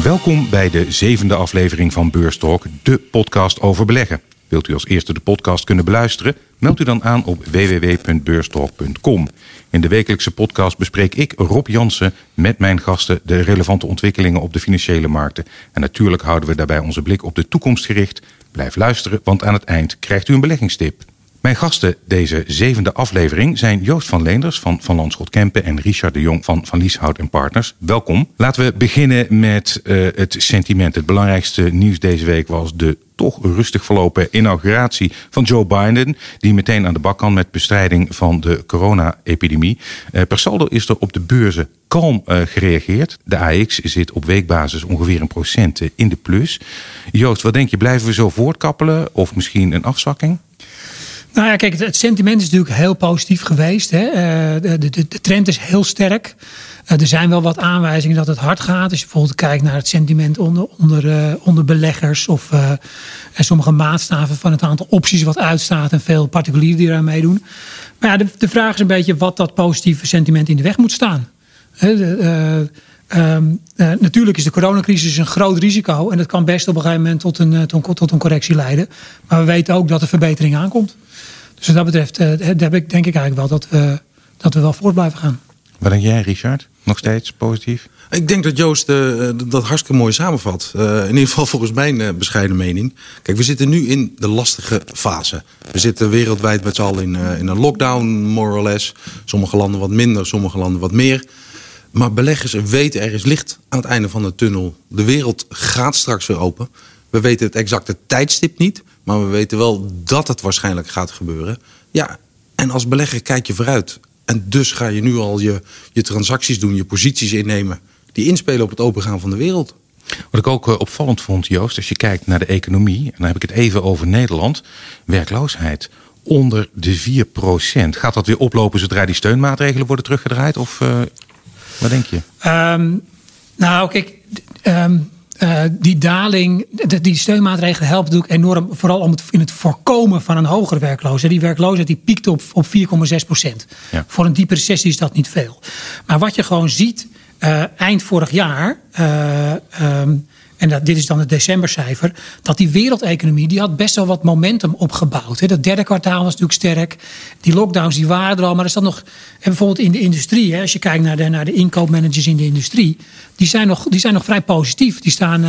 Welkom bij de 7e aflevering van Beurstalk, de podcast over beleggen. Wilt u als eerste de podcast kunnen beluisteren? Meld u dan aan op www.beurstalk.com. In de wekelijkse podcast bespreek ik, Rob Jansen, met mijn gasten de relevante ontwikkelingen op de financiële markten. En natuurlijk houden we daarbij onze blik op de toekomst gericht. Blijf luisteren, want aan het eind krijgt u een beleggingstip. Mijn gasten deze 7e aflevering zijn Joost van Leenders van Van Lanschot Kempen en Richard de Jong van Van Lieshout & Partners. Welkom. Laten we beginnen met het sentiment. Het belangrijkste nieuws deze week was de toch rustig verlopen inauguratie van Joe Biden, die meteen aan de bak kan met bestrijding van de corona-epidemie. Per saldo is er op de beurzen kalm gereageerd. De AX zit op weekbasis ongeveer 1% in de plus. Joost, wat denk je? Blijven we zo voortkappelen of misschien een afzakking? Nou ja, kijk, het sentiment is natuurlijk heel positief geweest. Hè. De trend is heel sterk. Er zijn wel wat aanwijzingen dat het hard gaat. Als je bijvoorbeeld kijkt naar het sentiment onder beleggers of sommige maatstaven van het aantal opties wat uitstaat en veel particulieren die eraan meedoen. Maar ja, de vraag is een beetje wat dat positieve sentiment in de weg moet staan. Natuurlijk is de coronacrisis een groot risico en dat kan best op een gegeven moment tot een correctie leiden. Maar we weten ook dat er verbetering aankomt. Dus wat dat betreft denk ik eigenlijk wel dat we wel voort blijven gaan. Wat denk jij, Richard? Nog steeds positief? Ik denk dat Joost dat hartstikke mooi samenvat. In ieder geval volgens mijn bescheiden mening. Kijk, we zitten nu in de lastige fase. We zitten wereldwijd met z'n allen in een lockdown, more or less. Sommige landen wat minder, sommige landen wat meer. Maar beleggers weten er is licht aan het einde van de tunnel. De wereld gaat straks weer open. We weten het exacte tijdstip niet. Maar we weten wel dat het waarschijnlijk gaat gebeuren. Ja, en als belegger kijk je vooruit. En dus ga je nu al je transacties doen, je posities innemen. Die inspelen op het opengaan van de wereld. Wat ik ook opvallend vond, Joost, als je kijkt naar de economie. En dan heb ik het even over Nederland. Werkloosheid onder de 4%. Gaat dat weer oplopen zodra die steunmaatregelen worden teruggedraaid? Of wat denk je? Nou, kijk, die daling, die steunmaatregelen helpen natuurlijk enorm. Vooral in het voorkomen van een hogere werkloosheid. Die werkloosheid die piekt op 4,6%. Ja. Voor een diepe recessie is dat niet veel. Maar wat je gewoon ziet, eind vorig jaar, en dit is dan het decembercijfer, dat die wereldeconomie die had best wel wat momentum opgebouwd. Dat derde kwartaal was natuurlijk sterk. Die lockdowns die waren er al, maar er zat nog, bijvoorbeeld in de industrie, als je kijkt naar de inkoopmanagers in de industrie, die zijn nog vrij positief. Die staan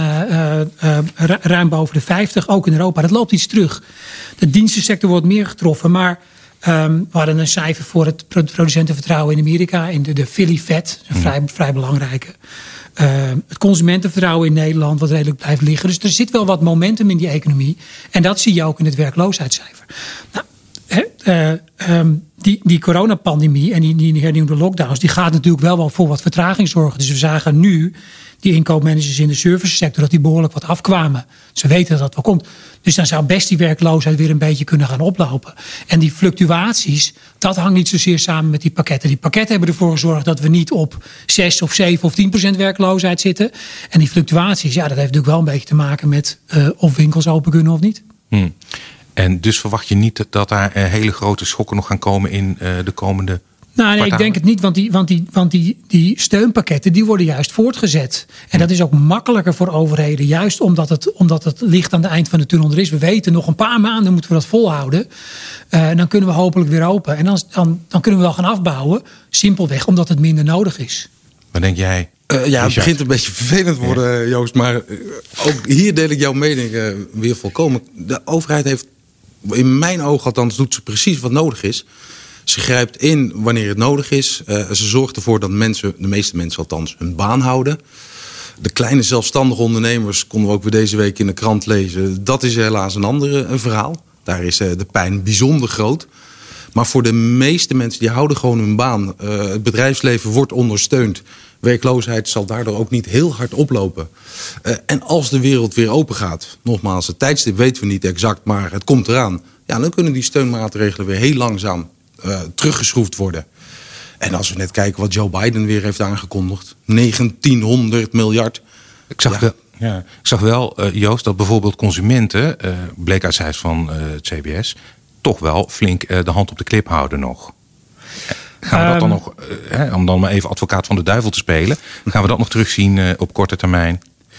ruim boven de 50, ook in Europa. Dat loopt iets terug. De dienstensector wordt meer getroffen, maar we hadden een cijfer voor het producentenvertrouwen in Amerika, in de Philly Fed, een vrij belangrijke. Het consumentenvertrouwen in Nederland wat redelijk blijft liggen. Dus er zit wel wat momentum in die economie. En dat zie je ook in het werkloosheidscijfer. Nou, die coronapandemie en die hernieuwde lockdowns, die gaat natuurlijk wel voor wat vertraging zorgen. Dus we zagen nu die inkoopmanagers in de servicesector dat die behoorlijk wat afkwamen. Ze weten dat dat wel komt. Dus dan zou best die werkloosheid weer een beetje kunnen gaan oplopen. En die fluctuaties, dat hangt niet zozeer samen met die pakketten. Die pakketten hebben ervoor gezorgd dat we niet op 6 of 7 of 10% werkloosheid zitten. En die fluctuaties, ja, dat heeft natuurlijk wel een beetje te maken met of winkels open kunnen of niet. En dus verwacht je niet dat daar hele grote schokken nog gaan komen in de komende Nou, nee, ik denk het niet, want die steunpakketten die worden juist voortgezet. En dat is ook makkelijker voor overheden, juist omdat het licht aan het eind van de tunnel er is. We weten, nog een paar maanden moeten we dat volhouden. Dan kunnen we hopelijk weer open. En dan kunnen we wel gaan afbouwen, simpelweg omdat het minder nodig is. Wat denk jij? Het begint een beetje vervelend te worden, Joost. Maar ook hier deel ik jouw mening weer volkomen. De overheid heeft, in mijn ogen althans, doet ze precies wat nodig is. Ze grijpt in wanneer het nodig is. Ze zorgt ervoor dat de meeste mensen althans, hun baan houden. De kleine zelfstandige ondernemers, konden we ook weer deze week in de krant lezen. Dat is helaas een verhaal. Daar is de pijn bijzonder groot. Maar voor de meeste mensen, die houden gewoon hun baan. Het bedrijfsleven wordt ondersteund. Werkloosheid zal daardoor ook niet heel hard oplopen. En als de wereld weer open gaat, nogmaals, het tijdstip weten we niet exact, maar het komt eraan. Ja, dan kunnen die steunmaatregelen weer heel langzaam teruggeschroefd worden. En als we net kijken wat Joe Biden weer heeft aangekondigd. 1900 miljard. Ik zag wel, Joost, dat bijvoorbeeld consumenten, bleek uit cijfers van het CBS, toch wel flink de hand op de klip houden nog. Gaan we dat dan nog, om dan maar even advocaat van de duivel te spelen, gaan we dat nog terugzien op korte termijn?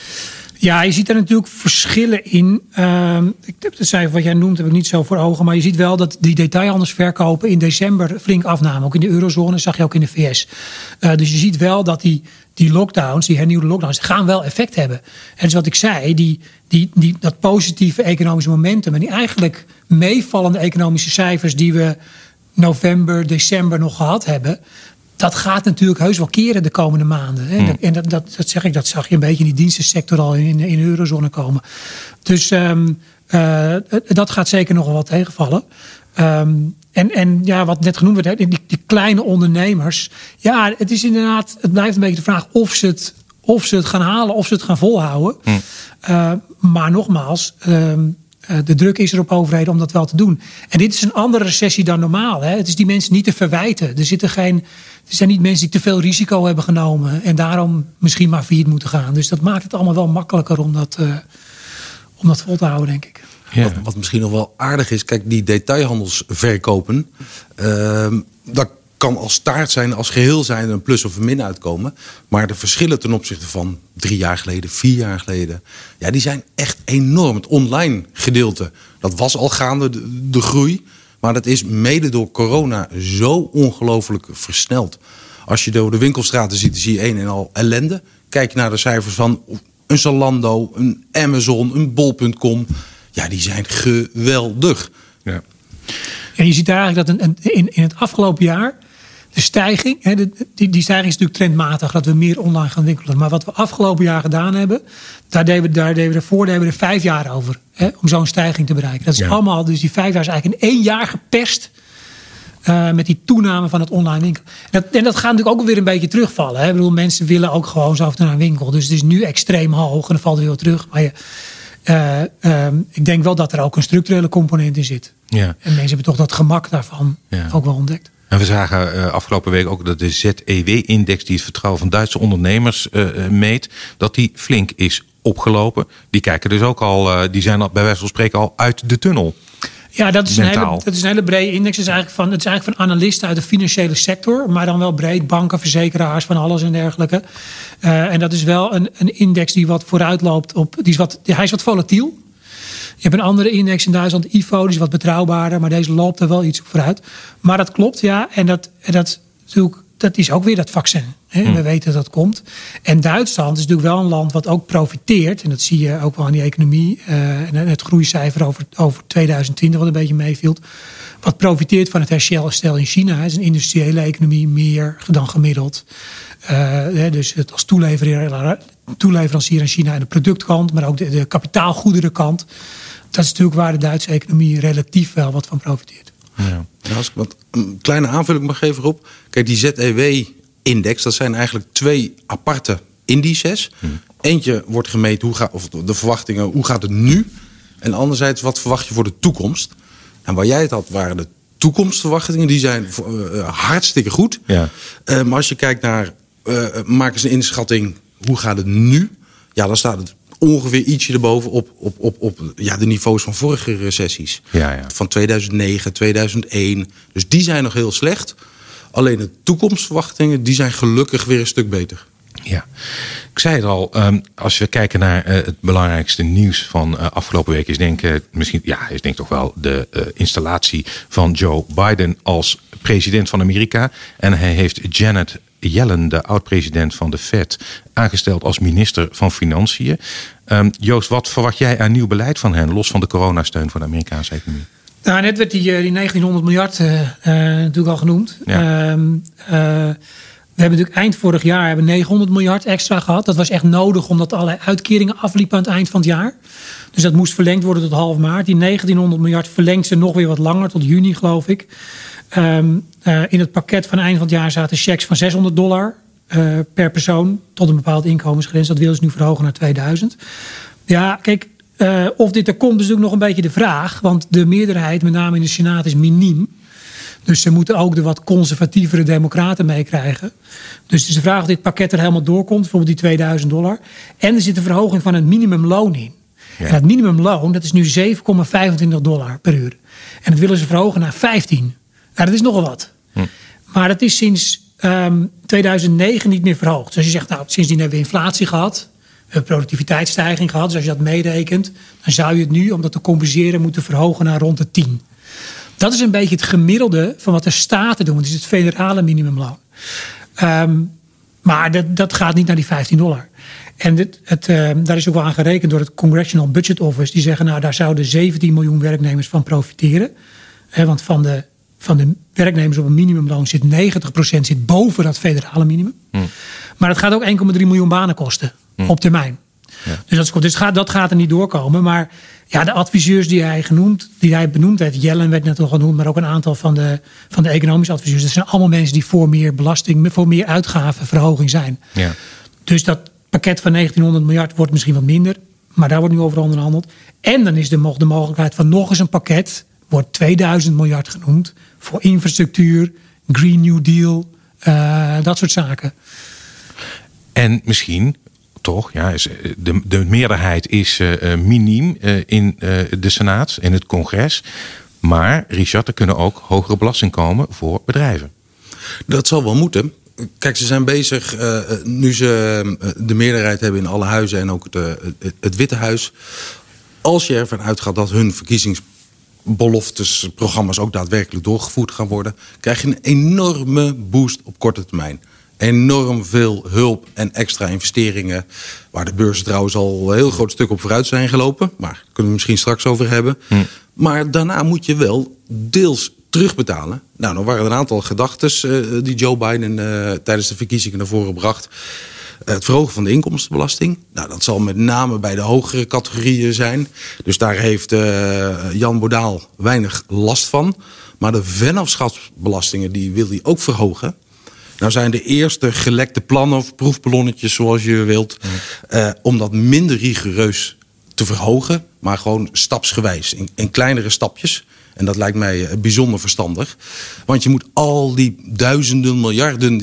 Ja, je ziet er natuurlijk verschillen in. Dat cijfer wat jij noemt heb ik niet zo voor ogen. Maar je ziet wel dat die detailhandelsverkopen in december flink afnamen. Ook in de eurozone, zag je ook in de VS. Dus je ziet wel dat die lockdowns, die hernieuwde lockdowns, gaan wel effect hebben. En dus wat ik zei, dat positieve economische momentum en die eigenlijk meevallende economische cijfers die we november, december nog gehad hebben, dat gaat natuurlijk heus wel keren de komende maanden. Hè? En dat zag je een beetje in die dienstensector al in de eurozone komen. Dus dat gaat zeker nog wel wat tegenvallen. En ja, wat net genoemd werd, die kleine ondernemers. Ja, het is inderdaad, het blijft een beetje de vraag of ze het gaan halen, of ze het gaan volhouden. Maar nogmaals, de druk is er op overheden om dat wel te doen. En dit is een andere recessie dan normaal. Hè? Het is die mensen niet te verwijten. Er zijn niet mensen die te veel risico hebben genomen en daarom misschien maar failliet moeten gaan. Dus dat maakt het allemaal wel makkelijker om dat vol te houden, denk ik. Ja. Wat misschien nog wel aardig is, kijk, die detailhandelsverkopen, dat kan als staart zijn, als geheel zijn, een plus of een min uitkomen. Maar de verschillen ten opzichte van 3 jaar geleden, 4 jaar geleden, ja, die zijn echt enorm. Het online gedeelte, dat was al gaande de groei. Maar dat is mede door corona zo ongelooflijk versneld. Als je door de winkelstraten ziet, dan zie je een en al ellende. Kijk je naar de cijfers van een Zalando, een Amazon, een Bol.com. Ja, die zijn geweldig. Ja. En je ziet daar eigenlijk dat in het afgelopen jaar de stijging, die stijging is natuurlijk trendmatig, dat we meer online gaan winkelen. Maar wat we afgelopen jaar gedaan hebben, daar deden we er 5 jaar over. Om zo'n stijging te bereiken. Dat is allemaal, dus die 5 jaar is eigenlijk in 1 jaar geperst. Met die toename van het online winkelen. En dat gaat natuurlijk ook weer een beetje terugvallen. Hè? Ik bedoel, mensen willen ook gewoon zo naar een winkel. Dus het is nu extreem hoog en dan valt het weer terug. Maar ik denk wel dat er ook een structurele component in zit. Ja. En mensen hebben toch dat gemak daarvan ook wel ontdekt. En we zagen afgelopen week ook dat de ZEW-index, die het vertrouwen van Duitse ondernemers meet, dat die flink is opgelopen. Die kijken dus ook al, die zijn al, bij wijze van spreken al uit de tunnel. Ja, dat is een hele brede index. Het is eigenlijk van analisten uit de financiële sector, maar dan wel breed, banken, verzekeraars, van alles en dergelijke. En dat is wel een index die wat vooruit loopt hij is wat volatiel. Je hebt een andere index in Duitsland, IFO, die is wat betrouwbaarder, maar deze loopt er wel iets op vooruit. Maar dat klopt, ja. En dat is ook weer dat vaccin. Hè? We weten dat komt. En Duitsland is natuurlijk wel een land wat ook profiteert. En dat zie je ook wel aan die economie. En het groeicijfer over 2020 wat een beetje meeviel. Wat profiteert van het herstel in China. Het is een industriële economie meer dan gemiddeld. Dus het als toeleverancier aan China aan de productkant. Maar ook de kapitaalgoederenkant. Dat is natuurlijk waar de Duitse economie relatief wel wat van profiteert. Ja. Als ik een kleine aanvulling mag geven op. Kijk, die ZEW-index, dat zijn eigenlijk 2 aparte indices. Eentje wordt gemeten, of de verwachtingen, hoe gaat het nu? En anderzijds, wat verwacht je voor de toekomst? En waar jij het had, waren de toekomstverwachtingen. Die zijn hartstikke goed. Ja. Maar als je kijkt naar, maken ze een inschatting, hoe gaat het nu? Ja, dan staat het ongeveer ietsje erboven op de niveaus van vorige recessies. Ja. Van 2009, 2001. Dus die zijn nog heel slecht. Alleen de toekomstverwachtingen, die zijn gelukkig weer een stuk beter. Ja, ik zei het al, als we kijken naar het belangrijkste nieuws van afgelopen week is denk toch wel de installatie van Joe Biden als president van Amerika. En hij heeft Janet Yellen, de oud-president van de Fed, aangesteld als minister van Financiën. Joost, wat verwacht jij aan nieuw beleid van hen, los van de coronasteun voor de Amerikaanse economie? Nou, net werd die 1900 miljard natuurlijk al genoemd. Ja. We hebben natuurlijk eind vorig jaar 900 miljard extra gehad. Dat was echt nodig omdat allerlei uitkeringen afliepen aan het eind van het jaar. Dus dat moest verlengd worden tot half maart. Die 1900 miljard verlengt ze nog weer wat langer, tot juni geloof ik. In het pakket van eind van het jaar zaten checks van $600 per persoon tot een bepaalde inkomensgrens. Dat willen ze nu verhogen naar 2000. Ja, kijk, of dit er komt is natuurlijk nog een beetje de vraag. Want de meerderheid, met name in de Senaat, is miniem. Dus ze moeten ook de wat conservatievere democraten meekrijgen. Dus het is de vraag of dit pakket er helemaal doorkomt. Bijvoorbeeld die $2000. En er zit een verhoging van het minimumloon in. Ja. En dat minimumloon, dat is nu $7,25 per uur. En dat willen ze verhogen naar 15. Nou, dat is nogal wat. Maar dat is sinds 2009 niet meer verhoogd. Dus als je zegt, nou, sindsdien hebben we inflatie gehad. productiviteitsstijging gehad. Dus als je dat meerekent, dan zou je het nu, om dat te compenseren, moeten verhogen naar rond de 10. Dat is een beetje het gemiddelde van wat de staten doen. Het is het federale minimumloon. Maar dat gaat niet naar die $15. En daar is ook wel aan gerekend door het Congressional Budget Office. Die zeggen, nou, daar zouden 17 miljoen werknemers van profiteren. Want van de werknemers op een minimumloon zit 90% zit boven dat federale minimum. Maar het gaat ook 1,3 miljoen banen kosten op termijn. Ja. Dus dat is goed. Dus dat gaat er niet doorkomen. Maar ja, de adviseurs die hij benoemd heeft, Yellen werd net al genoemd, maar ook een aantal van de economische adviseurs. Dat zijn allemaal mensen die voor meer belasting, voor meer uitgavenverhoging zijn. Ja. Dus dat pakket van 1900 miljard wordt misschien wat minder. Maar daar wordt nu over onderhandeld. En dan is er nog de mogelijkheid van nog eens een pakket, wordt 2000 miljard genoemd, voor infrastructuur, Green New Deal, dat soort zaken. En misschien toch, ja, de meerderheid is miniem in de Senaat, in het congres. Maar, Richard, er kunnen ook hogere belasting komen voor bedrijven. Dat zal wel moeten. Kijk, ze zijn bezig, nu ze de meerderheid hebben in alle huizen en ook het Witte Huis. Als je ervan uitgaat dat hun verkiezingsbeloftes, programma's ook daadwerkelijk doorgevoerd gaan worden, krijg je een enorme boost op korte termijn. Enorm veel hulp en extra investeringen. Waar de beurzen trouwens al een heel groot stuk op vooruit zijn gelopen. Maar daar kunnen we misschien straks over hebben. Maar daarna moet je wel deels terugbetalen. Nou, dan waren er een aantal gedachtes die Joe Biden tijdens de verkiezingen naar voren bracht. Het verhogen van de inkomstenbelasting. Nou, dat zal met name bij de hogere categorieën zijn. Dus daar heeft Jan Bodal weinig last van. Maar de vennootschapsbelastingen die wil hij ook verhogen. Nou zijn de eerste gelekte plannen of proefballonnetjes zoals je wilt, om dat minder rigoureus te verhogen, maar gewoon stapsgewijs, in kleinere stapjes. En dat lijkt mij bijzonder verstandig. Want je moet al die duizenden miljarden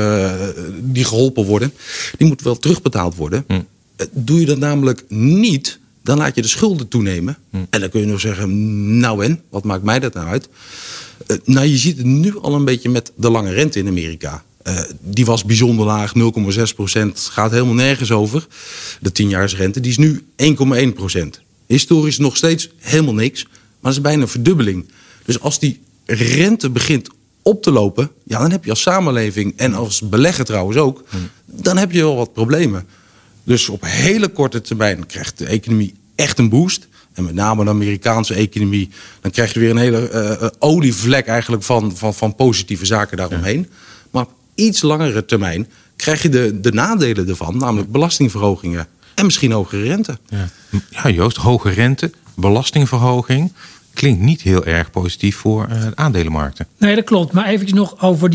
die geholpen worden, die moeten wel terugbetaald worden. Doe je dat namelijk niet, dan laat je de schulden toenemen. En dan kun je nog zeggen, nou en, wat maakt mij dat nou uit? Nou, je ziet het nu al een beetje met de lange rente in Amerika. Die was bijzonder laag, 0,6%. Gaat helemaal nergens over. De 10-jaarsrente, die is nu 1,1%. Historisch nog steeds helemaal niks. Maar dat is bijna een verdubbeling. Dus als die rente begint op te lopen, ja, dan heb je als samenleving en als belegger trouwens ook, dan heb je wel wat problemen. Dus op hele korte termijn krijgt de economie echt een boost. En met name de Amerikaanse economie, dan krijg je weer een hele olievlek eigenlijk van positieve zaken daaromheen. Ja. Maar op iets langere termijn krijg je de nadelen ervan, namelijk belastingverhogingen en misschien hogere rente. Ja, Joost, hoge rente, belastingverhoging klinkt niet heel erg positief voor aandelenmarkten. Nee, dat klopt. Maar eventjes nog over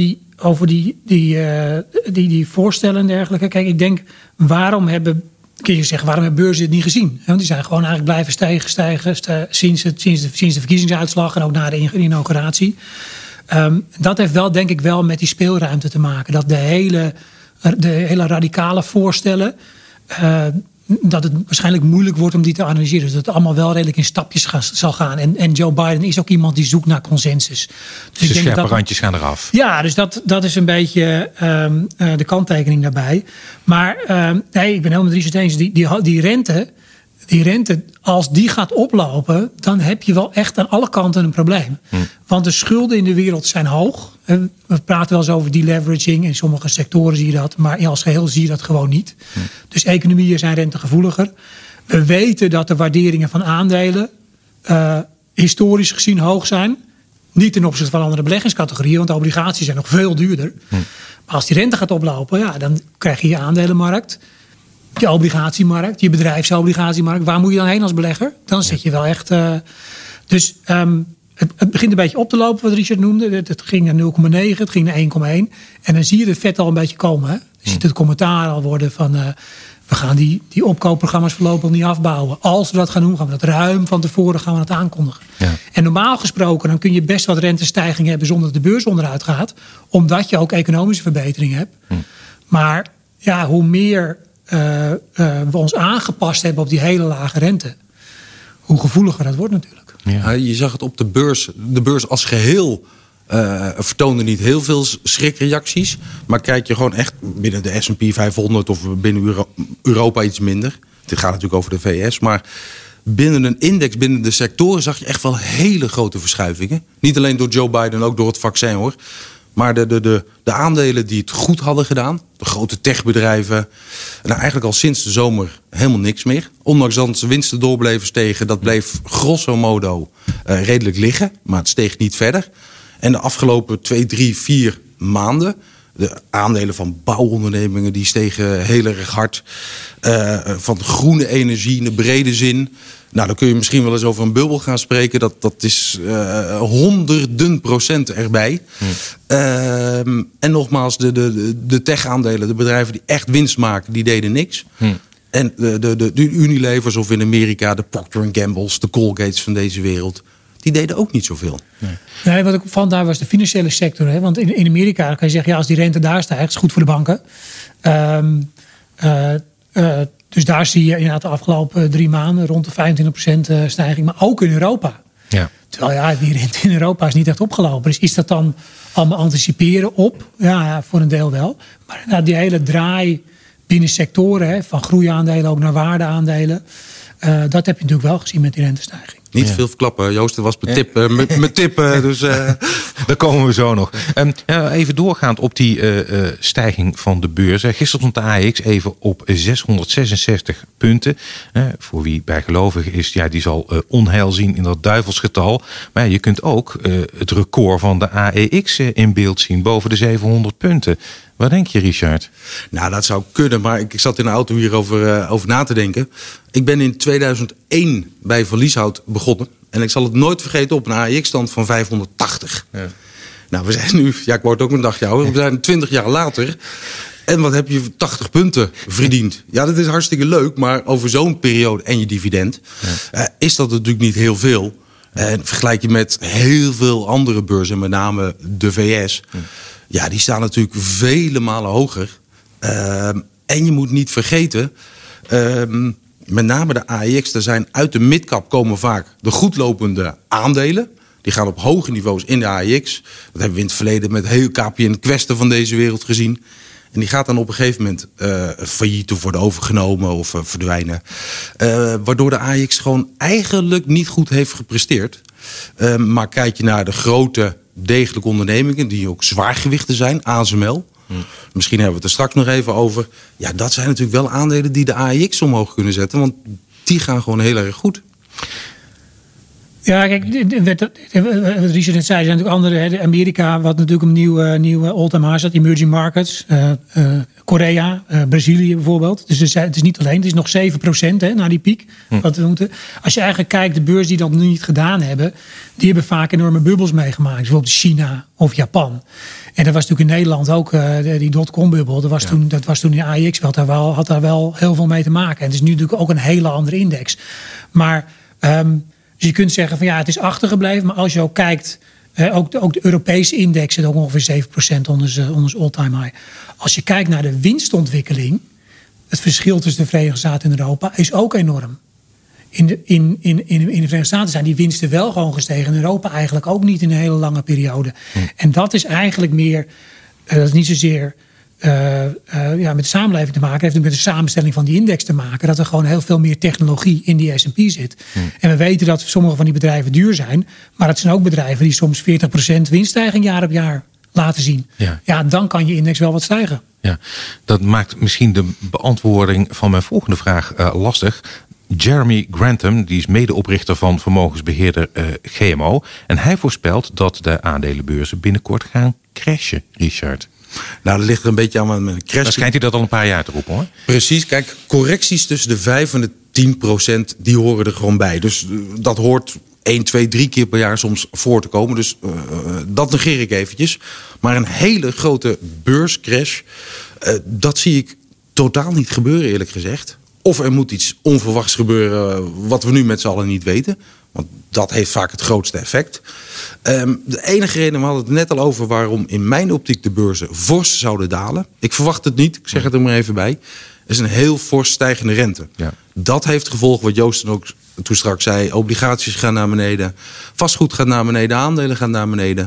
die voorstellen en dergelijke. Kijk, ik denk, waarom hebben beurzen het niet gezien? Want die zijn gewoon eigenlijk blijven stijgen sinds de verkiezingsuitslag en ook na de inauguratie. Dat heeft wel, denk ik, wel met die speelruimte te maken. Dat de hele radicale voorstellen, dat het waarschijnlijk moeilijk wordt om die te analyseren. Dus dat het allemaal wel redelijk in stapjes zal gaan. En Joe Biden is ook iemand die zoekt naar consensus. Dus de scherpe randjes gaan eraf. Ja, dus dat is een beetje de kanttekening daarbij. Maar nee, ik ben helemaal met Richard eens. Die rente, als die gaat oplopen, dan heb je wel echt aan alle kanten een probleem. Want de schulden in de wereld zijn hoog. We praten wel eens over deleveraging. In sommige sectoren zie je dat. Maar als geheel zie je dat gewoon niet. Dus economieën zijn rentegevoeliger. We weten dat de waarderingen van aandelen historisch gezien hoog zijn. Niet ten opzichte van andere beleggingscategorieën. Want de obligaties zijn nog veel duurder. Maar als die rente gaat oplopen, ja, dan krijg je je aandelenmarkt. Je obligatiemarkt, je bedrijfsobligatiemarkt. Waar moet je dan heen als belegger? Dan zit je wel echt. Dus het begint een beetje op te lopen, wat Richard noemde. Het ging naar 0,9, het ging naar 1,1. En dan zie je de vet al een beetje komen. Hè? Je ziet het commentaar al worden van we gaan die opkoopprogramma's voorlopig niet afbouwen. Als we dat gaan doen, gaan we dat ruim van tevoren gaan we dat aankondigen. Ja. En normaal gesproken, dan kun je best wat rentestijging hebben zonder dat de beurs onderuit gaat. Omdat je ook economische verbetering hebt. Maar ja, hoe meer we ons aangepast hebben op die hele lage rente, hoe gevoeliger dat wordt natuurlijk. Ja. Je zag het op de beurs. De beurs als geheel vertoonde niet heel veel schrikreacties. Maar kijk je gewoon echt binnen de S&P 500 of binnen Europa iets minder. Dit gaat natuurlijk over de VS. Maar binnen een index, binnen de sectoren zag je echt wel hele grote verschuivingen. Niet alleen door Joe Biden, ook door het vaccin hoor. Maar de aandelen die het goed hadden gedaan, de grote techbedrijven, nou eigenlijk al sinds de zomer helemaal niks meer. Ondanks dat ze winsten doorbleven stegen, dat bleef grosso modo redelijk liggen. Maar het steeg niet verder. En de afgelopen 2, 3, 4 maanden, de aandelen van bouwondernemingen die stegen heel erg hard. Van groene energie in de brede zin. Nou, dan kun je misschien wel eens over een bubbel gaan spreken. Dat is honderden % erbij. En nogmaals, de tech-aandelen, de bedrijven die echt winst maken, die deden niks. En de Unilevers of in Amerika, de Procter & Gamble's, de Colgates van deze wereld, die deden ook niet zoveel. Nee, wat ik vond daar was de financiële sector. Hè? Want in Amerika kan je zeggen, ja, als die rente daar stijgt, is het goed voor de banken. Dus daar zie je inderdaad de afgelopen 3 maanden rond de 25% stijging. Maar ook in Europa. Ja. Terwijl die rente in Europa is niet echt opgelopen. Dus is dat dan allemaal anticiperen op? Ja, voor een deel wel. Maar die hele draai binnen sectoren, hè, van groeiaandelen ook naar waardeaandelen. Dat heb je natuurlijk wel gezien met die rentestijging. Niet veel verklappen, Joost, dat was mijn tip. Dus, Daar komen we zo nog. Even doorgaand op die stijging van de beurs. Gisteren stond de AEX even op 666 punten. Voor wie bijgelovig is, die zal onheil zien in dat duivelsgetal. Maar je kunt ook het record van de AEX in beeld zien, boven de 700 punten. Wat denk je, Richard? Nou, dat zou kunnen, maar ik zat in de auto hierover over na te denken. Ik ben in 2001 bij Verlieshout begonnen. En ik zal het nooit vergeten op een AEX-stand van 580. Ja. Nou, we zijn nu, ik word ook een dagje ouder, we zijn 20 jaar later. En wat heb je 80 punten verdiend? Ja, dat is hartstikke leuk, maar over zo'n periode en je dividend is dat natuurlijk niet heel veel. En vergelijk je met heel veel andere beurzen, met name de VS. Ja, die staan natuurlijk vele malen hoger. En je moet niet vergeten, met name de AEX, er zijn uit de midcap komen vaak de goedlopende aandelen. Die gaan op hoge niveaus in de AEX. Dat hebben we in het verleden met heel KPN Queste van deze wereld gezien. En die gaat dan op een gegeven moment failliet of worden overgenomen of verdwijnen. Waardoor de AEX gewoon eigenlijk niet goed heeft gepresteerd. Maar kijk je naar de grote degelijke ondernemingen die ook zwaargewichten zijn, ASML. Misschien hebben we het er straks nog even over. Ja, dat zijn natuurlijk wel aandelen die de AEX omhoog kunnen zetten. Want die gaan gewoon heel erg goed. Ja, kijk, wat Richard net zei, er zijn natuurlijk andere. Amerika, wat natuurlijk een nieuwe all-time high staat, emerging markets. Korea, Brazilië bijvoorbeeld. Dus het is niet alleen, het is nog 7% na die piek. Wat we moeten. Als je eigenlijk kijkt, de beurs die dat nu niet gedaan hebben, die hebben vaak enorme bubbels meegemaakt. Bijvoorbeeld China of Japan. En dat was natuurlijk in Nederland ook die dotcom-bubbel. Dat was toen in de AEX wel. Had daar wel heel veel mee te maken. En het is nu natuurlijk ook een hele andere index. Maar dus je kunt zeggen van ja, het is achtergebleven. Maar als je ook kijkt, ook de Europese index zit ook ongeveer 7% onder all-time high. Als je kijkt naar de winstontwikkeling, het verschil tussen de Verenigde Staten en Europa is ook enorm. In de Verenigde Staten zijn die winsten wel gewoon gestegen. In Europa eigenlijk ook niet in een hele lange periode. En dat is eigenlijk meer, dat is niet zozeer met de samenleving te maken. Het heeft met de samenstelling van die index te maken. Dat er gewoon heel veel meer technologie in die S&P zit. En we weten dat sommige van die bedrijven duur zijn. Maar het zijn ook bedrijven die soms 40% winststijging jaar op jaar laten zien. Ja, dan kan je index wel wat stijgen. Ja, dat maakt misschien de beantwoording van mijn volgende vraag lastig. Jeremy Grantham, die is medeoprichter van vermogensbeheerder GMO. En hij voorspelt dat de aandelenbeurzen binnenkort gaan crashen, Richard. Nou, dat ligt er een beetje aan met een crash. Dan schijnt hij dat al een paar jaar te roepen, hoor. Precies, kijk, correcties tussen de 5 en de 10%, die horen er gewoon bij. Dus dat hoort 1, 2, 3 keer per jaar soms voor te komen. Dus dat negeer ik eventjes. Maar een hele grote beurscrash, dat zie ik totaal niet gebeuren, eerlijk gezegd. Of er moet iets onverwachts gebeuren wat we nu met z'n allen niet weten. Want dat heeft vaak het grootste effect. De enige reden, we hadden het net al over waarom in mijn optiek de beurzen fors zouden dalen. Ik verwacht het niet, ik zeg het er maar even bij. is een heel fors stijgende rente. Ja. Dat heeft gevolg wat Joost ook toen straks zei. Obligaties gaan naar beneden. Vastgoed gaat naar beneden. Aandelen gaan naar beneden.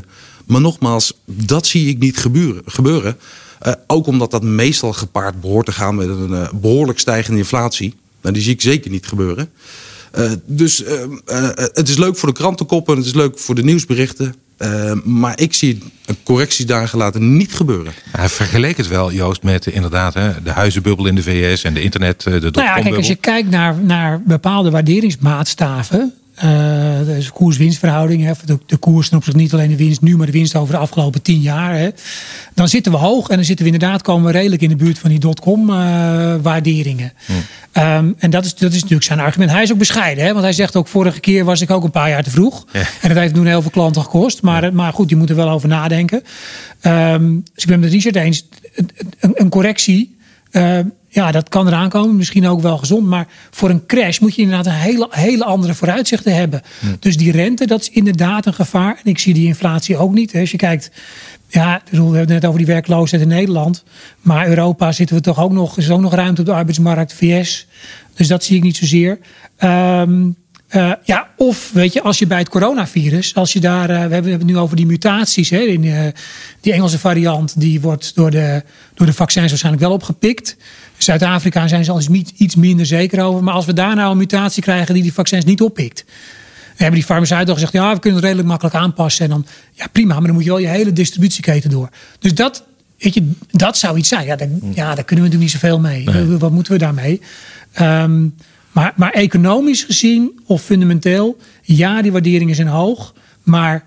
Maar nogmaals, dat zie ik niet gebeuren. Ook omdat dat meestal gepaard behoort te gaan met een behoorlijk stijgende inflatie. Nou, die zie ik zeker niet gebeuren. Dus het is leuk voor de krantenkoppen, het is leuk voor de nieuwsberichten. Maar ik zie correctiedagen laten niet gebeuren. Hij vergeleek het wel, Joost, met inderdaad de huizenbubbel in de VS en de internet, de dotcom-bubbel. Kijk, als je kijkt naar bepaalde waarderingsmaatstaven, dus koers-winstverhouding, de koers ten opzichte niet alleen de winst nu, maar de winst over de afgelopen 10 jaar. Hè, dan zitten we hoog en dan zitten we inderdaad, komen we redelijk in de buurt van die dotcom-waarderingen. En dat is natuurlijk zijn argument. Hij is ook bescheiden, hè, want hij zegt ook, vorige keer was ik ook een paar jaar te vroeg. Ja. En dat heeft toen heel veel klanten gekost. Maar goed, je moet er wel over nadenken. Dus ik ben met Richard eens. Een correctie, dat kan eraan komen. Misschien ook wel gezond. Maar voor een crash moet je inderdaad een hele andere vooruitzichten hebben. Dus die rente, dat is inderdaad een gevaar. En ik zie die inflatie ook niet. Als je kijkt, we hebben het net over die werkloosheid in Nederland. Maar Europa zitten we toch ook nog, is ook nog ruimte op de arbeidsmarkt, VS. Dus dat zie ik niet zozeer. Of weet je, als je bij het coronavirus, als je daar, we hebben het nu over die mutaties, hè, in die Engelse variant, die wordt door de vaccins waarschijnlijk wel opgepikt. Zuid-Afrika zijn ze al iets minder zeker over. Maar als we daar nou een mutatie krijgen die vaccins niet oppikt, we hebben die farmaceuten al gezegd, we kunnen het redelijk makkelijk aanpassen. En dan, prima, maar dan moet je wel je hele distributieketen door. Dus dat zou iets zijn. Daar kunnen we natuurlijk niet zoveel mee. Nee. Wat moeten we daarmee? Maar economisch gezien of fundamenteel, die waarderingen zijn hoog. Maar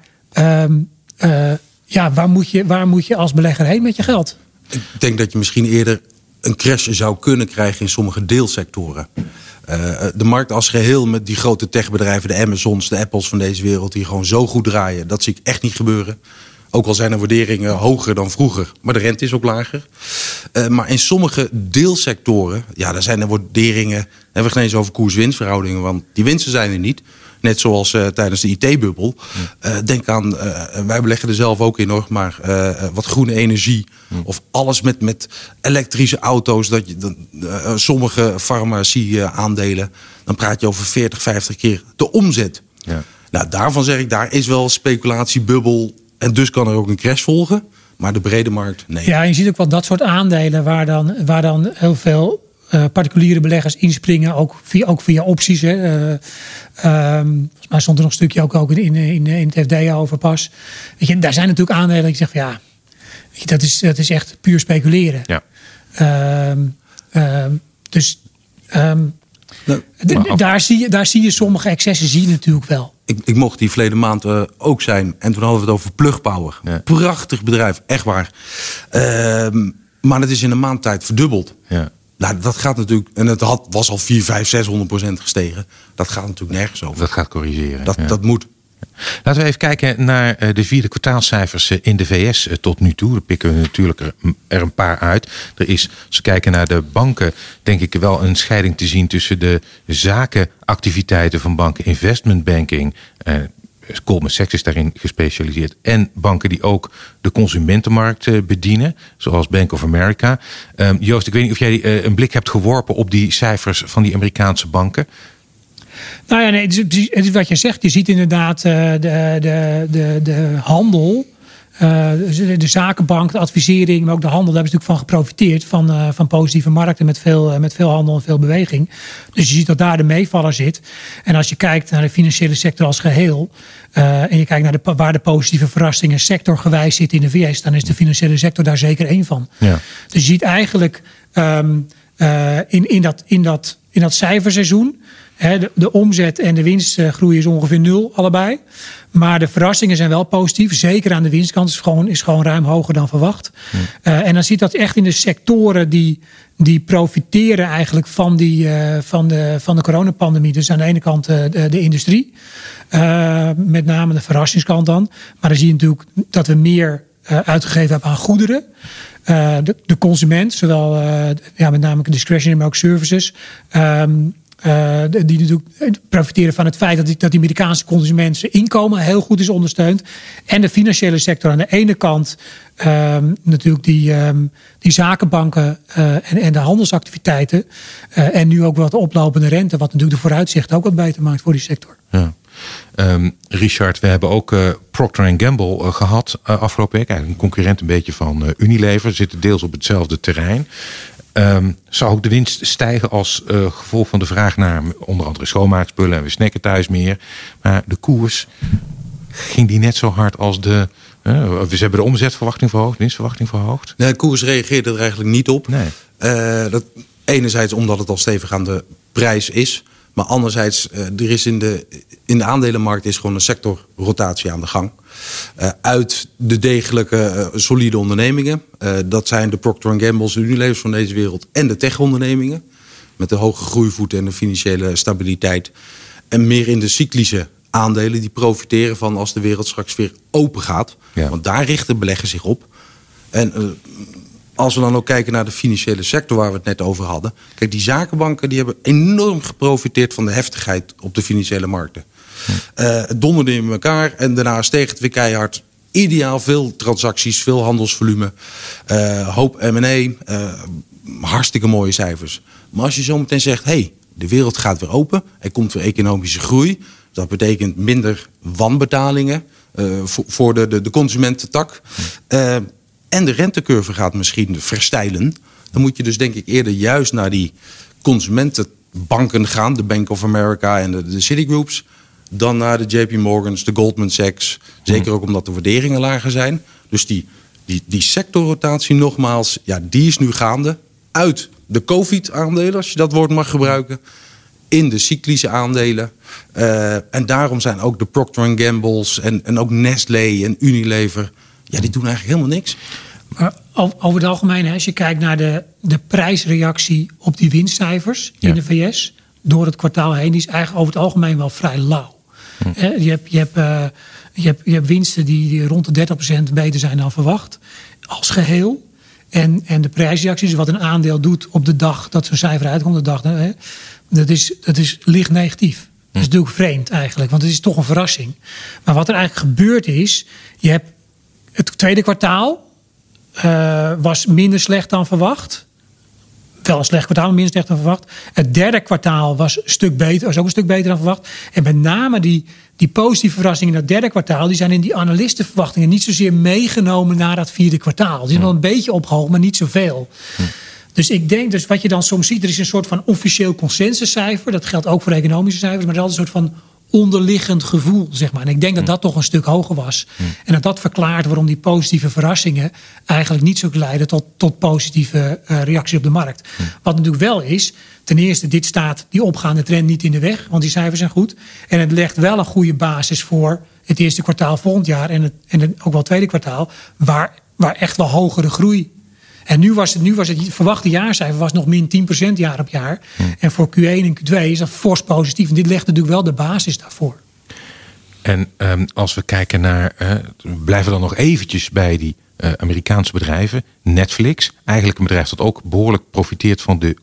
waar moet je als belegger heen met je geld? Ik denk dat je misschien eerder een crash zou kunnen krijgen in sommige deelsectoren. De markt als geheel met die grote techbedrijven, de Amazons, de Apples van deze wereld, die gewoon zo goed draaien, dat zie ik echt niet gebeuren. Ook al zijn de waarderingen hoger dan vroeger, maar de rente is ook lager. Maar in sommige deelsectoren, daar zijn de waarderingen, hebben we geen eens over koers-winstverhoudingen, want die winsten zijn er niet. Net zoals tijdens de IT-bubbel. Denk aan, wij beleggen er zelf ook in hoor, maar wat groene energie. Of alles met elektrische auto's. Dat je sommige farmacie-aandelen, dan praat je over 40, 50 keer de omzet. Ja. Nou, daarvan zeg ik, daar is wel speculatiebubbel. En dus kan er ook een crash volgen. Maar de brede markt, nee. Ja, je ziet ook wel dat soort aandelen waar dan heel veel particuliere beleggers inspringen, ook via opties. Volgens mij stond er nog een stukje ook in het FD over pas. Weet je, daar zijn natuurlijk aandelen dat je zegt, dat is echt puur speculeren. Ja. Daar zie je sommige excessen natuurlijk wel. Ik mocht die verleden maand ook zijn. En toen hadden we het over Plug Power. Ja. Prachtig bedrijf, echt waar. Maar het is in een maand tijd verdubbeld. Ja. Nou, dat gaat natuurlijk, en het was al 400, 500, 600% gestegen. Dat gaat natuurlijk nergens over. Dat gaat corrigeren. Dat moet. Laten we even kijken naar de 4e kwartaalcijfers in de VS tot nu toe. Daar pikken we natuurlijk er een paar uit. Er is, als we kijken naar de banken, denk ik wel een scheiding te zien tussen de zakenactiviteiten van banken, investment banking. Goldman Sachs is daarin gespecialiseerd. En banken die ook de consumentenmarkt bedienen. Zoals Bank of America. Joost, ik weet niet of jij een blik hebt geworpen op die cijfers van die Amerikaanse banken. Nou ja, nee, het is wat je zegt. Je ziet inderdaad de handel. De zakenbank, de advisering, maar ook de handel, daar hebben ze natuurlijk van geprofiteerd. Van positieve markten met veel handel en veel beweging. Dus je ziet dat daar de meevaller zit. En als je kijkt naar de financiële sector als geheel. En je kijkt naar waar de positieve verrassingen sectorgewijs zitten in de VS. Dan is de financiële sector daar zeker één van. Ja. Dus je ziet eigenlijk in dat cijferseizoen. De omzet en de winstgroei is ongeveer 0 allebei. Maar de verrassingen zijn wel positief. Zeker aan de winstkant is gewoon ruim hoger dan verwacht. En dan ziet dat echt in de sectoren die profiteren eigenlijk van de coronapandemie. Dus aan de ene kant de industrie. Met name de verrassingskant dan. Maar dan zie je natuurlijk dat we meer uitgegeven hebben aan goederen. De consument, zowel met name discretionary, maar ook services. Die natuurlijk profiteren van het feit dat die Amerikaanse consument zijn inkomen heel goed is ondersteund. En de financiële sector aan de ene kant natuurlijk die zakenbanken en de handelsactiviteiten. En nu ook wat oplopende rente, wat natuurlijk de vooruitzicht ook wat beter maakt voor die sector. Ja. Richard, we hebben ook Procter & Gamble gehad afgelopen week. Eigenlijk een concurrent een beetje van Unilever. Zitten deels op hetzelfde terrein. Zou ook de winst stijgen als gevolg van de vraag naar onder andere schoonmaakspullen en we snacken thuis meer. Maar de koers, ging die net zo hard als we hebben de omzetverwachting verhoogd, winstverwachting verhoogd? Nee, de koers reageert er eigenlijk niet op. Nee. Dat enerzijds omdat het al stevig aan de prijs is. Maar anderzijds, er is in de aandelenmarkt is gewoon een sectorrotatie aan de gang. Uit de degelijke, solide ondernemingen. Dat zijn de Procter & Gamble's, de Unilevers van deze wereld. En de tech-ondernemingen. Met de hoge groeivoet en de financiële stabiliteit. En meer in de cyclische aandelen die profiteren van als de wereld straks weer open gaat. Ja. Want daar richten beleggers zich op. En als we dan ook kijken naar de financiële sector waar we het net over hadden. Kijk, die zakenbanken die hebben enorm geprofiteerd van de heftigheid op de financiële markten. Het donderde in elkaar en daarna steeg het weer keihard. Ideaal, veel transacties, veel handelsvolume. Hoop M&A, hartstikke mooie cijfers. Maar als je zo meteen zegt, de wereld gaat weer open. Er komt weer economische groei. Dat betekent minder wanbetalingen voor de consumententak. En de rentecurve gaat misschien verstijlen. Dan moet je dus denk ik eerder juist naar die consumentenbanken gaan. De Bank of America en de Citigroups. Dan naar de JP Morgans, de Goldman Sachs. Zeker ook omdat de waarderingen lager zijn. Dus die sectorrotatie nogmaals, die is nu gaande. Uit de COVID-aandelen, als je dat woord mag gebruiken. In de cyclische aandelen. En daarom zijn ook de Procter & Gamble's en ook Nestlé en Unilever. Die doen eigenlijk helemaal niks. Maar over het algemeen, als je kijkt naar de prijsreactie op die winstcijfers in de VS. Door het kwartaal heen, die is eigenlijk over het algemeen wel vrij lauw. Je hebt winsten die rond de 30% beter zijn dan verwacht. Als geheel. En de prijsreactie, dus wat een aandeel doet op de dag dat zo'n cijfer uitkomt. Dat is licht negatief. Dat is natuurlijk vreemd eigenlijk. Want het is toch een verrassing. Maar wat er eigenlijk gebeurd is. Je hebt het tweede kwartaal was minder slecht dan verwacht. Wel een slecht kwartaal, maar minder slecht dan verwacht. Het derde kwartaal was ook een stuk beter dan verwacht. En met name die positieve verrassingen in het derde kwartaal, die zijn in die analistenverwachtingen niet zozeer meegenomen naar dat vierde kwartaal. Die zijn wel een beetje opgehoogd, maar niet zoveel. Dus ik denk, wat je dan soms ziet, er is een soort van officieel consensuscijfer. Dat geldt ook voor economische cijfers, maar er is altijd een soort van onderliggend gevoel, zeg maar. En ik denk dat toch een stuk hoger was. En dat verklaart waarom die positieve verrassingen eigenlijk niet zo leiden tot positieve reacties op de markt. Wat natuurlijk wel is, ten eerste, dit staat die opgaande trend niet in de weg, want die cijfers zijn goed. En het legt wel een goede basis voor het eerste kwartaal volgend jaar en ook wel het tweede kwartaal, waar echt wel hogere groei. En nu was het verwachte jaarcijfer was nog min 10% jaar op jaar. En voor Q1 en Q2 is dat fors positief. En dit legt natuurlijk wel de basis daarvoor. En als we kijken naar, blijven we dan nog eventjes bij die Amerikaanse bedrijven. Netflix, eigenlijk een bedrijf dat ook behoorlijk profiteert van de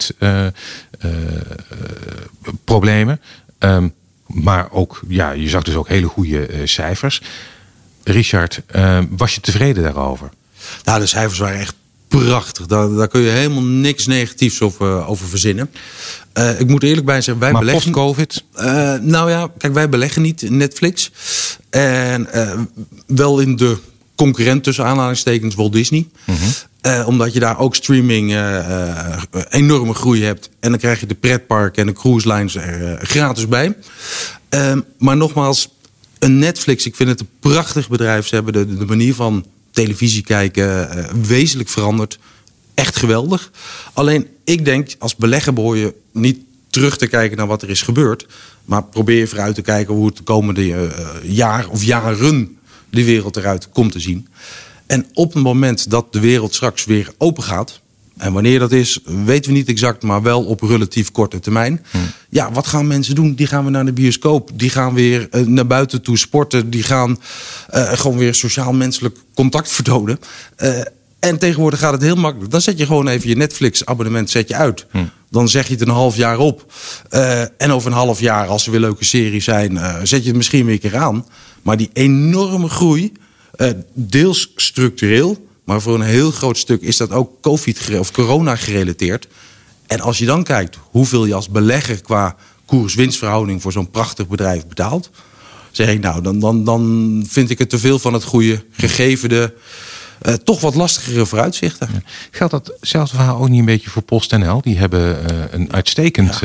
COVID-problemen. Maar ook, je zag dus ook hele goede cijfers. Richard, was je tevreden daarover? Nou, de cijfers waren echt prachtig. Daar kun je helemaal niks negatiefs over verzinnen. Ik moet eerlijk bij zeggen, wij beleggen... post-COVID? Kijk, wij beleggen niet in Netflix. En wel in de concurrent tussen aanhalingstekens Walt Disney. Omdat je daar ook streaming enorme groei hebt. En dan krijg je de pretparken en de cruise lines er gratis bij. Maar nogmaals, een Netflix, ik vind het een prachtig bedrijf. Ze hebben de manier van televisie kijken wezenlijk veranderd. Echt geweldig. Alleen, ik denk, als belegger behoor je niet terug te kijken naar wat er is gebeurd. Maar probeer je vooruit te kijken hoe het de komende jaar of jaren de wereld eruit komt te zien. En op het moment dat de wereld straks weer open gaat, en wanneer dat is, weten we niet exact, maar wel op relatief korte termijn. Ja, wat gaan mensen doen? Die gaan weer naar de bioscoop. Die gaan weer naar buiten toe sporten. Die gaan gewoon weer sociaal-menselijk contact vertonen. En tegenwoordig gaat het heel makkelijk. Dan zet je gewoon even je Netflix-abonnement uit. Dan zeg je het een half jaar op. En over een half jaar, als er weer leuke series zijn, zet je het misschien weer een keer aan. Maar die enorme groei, deels structureel, maar voor een heel groot stuk is dat ook COVID of corona gerelateerd. En als je dan kijkt hoeveel je als belegger qua koers-winstverhouding voor zo'n prachtig bedrijf betaalt, zeg ik dan vind ik het te veel van het goede, gegeven de toch wat lastigere vooruitzichten. Ja. Geldt datzelfde verhaal ook niet een beetje voor PostNL? Die hebben een uitstekend